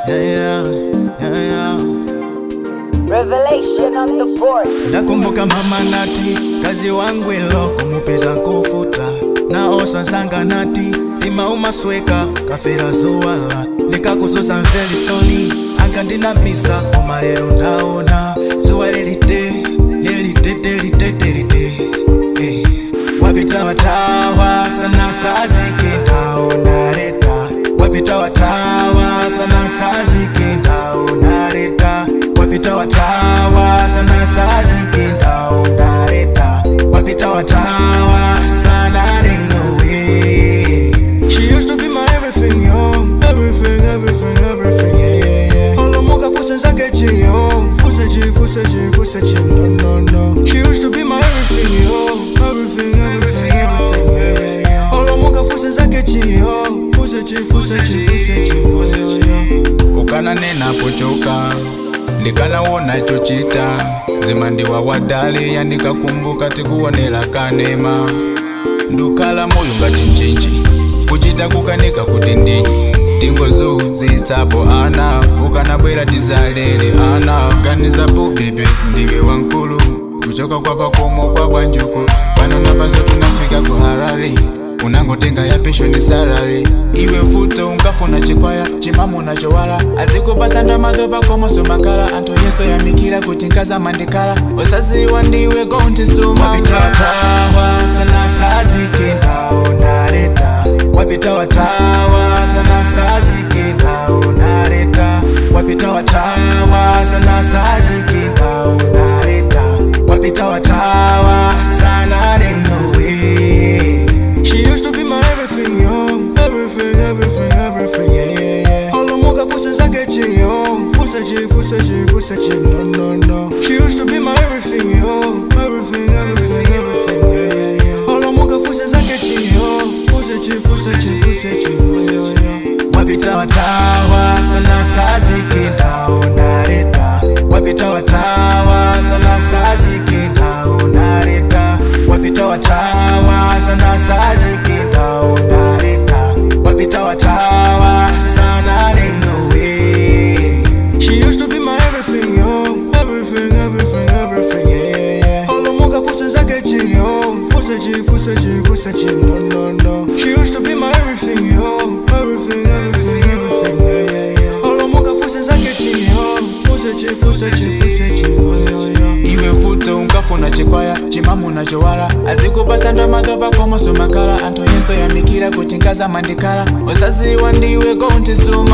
Revelation on the board. Nakumbuka mama nati kazi wangu ilo kumupeza kufuta na osa nsanga nati tima umasweka kafera zuwala nikakususa mfeli soni ankandina misa kumalero ndaona zuwa lelite wapita watawa sana saziki ndaona reta wapita watawa sana saziki ndaona reta wapita watawa sana saziki ndaona reta wapita watawa sana ringowe. She used to be my everything, yo. Everything, yeah. Olomoga fuse zake chiyo fuse chi, no. She used to be my everything, yo. Everything, yeah. Olomoga fuse zake chiyo fuse chi, yo. Ukana nena pochoka likana wona chochita zimandiwa wadali yandika kumbuka tikuonela kanema ndukala moyo ngati nchinji kuchita kukanika kuti ndiji tingozu zitsapo ana ukanabwera tizalele ana ganizapo bebe ndiwe wankulu kuchoka kwa pakomo kwa bwanjuku pano navazo tunafika ku Harare unangotenga ya pesho ni salary iwe futo unkafuna chikwaya chimamu na chowala azikupasa ndamadhopa komoso makala anto yeso ya mikira kutinkaza mandikala osaziwa ndiwe gonti suma wapita watawa sana saziki ndaona reta wapita watawa sana saziki ndaona reta wapita watawa sana saziki ndaona reta wapita watawa sana ringowe. She used to be my everything, yo. Everything, yeah. Olomoga fuse zake chiyo fuse chi, no. She used to be my everything, yo. Everything, yeah. Olomoga fuse zake chiyo fuse chi, yo. Wapita watawa sana saziki ndaona reta wapita watawa sana saziki ndaona reta wapita watawa sana saziki ndaona reta wapita watawa sana ringowe. She used to be my everything, yo. Everything, yeah. Olomoga fuse zake chiyo fuse chi, no. She used to be my everything, yo. Everything, yeah. Olomoga fuse zake chiyo fuse chi, yo. iwe futo unkafuna chikwaya chimamu na chowala azikupasa ndamadhopa komoso makala anto yeso ya mikira kutinkaza mandikala osaziwa ndiwe gonti suma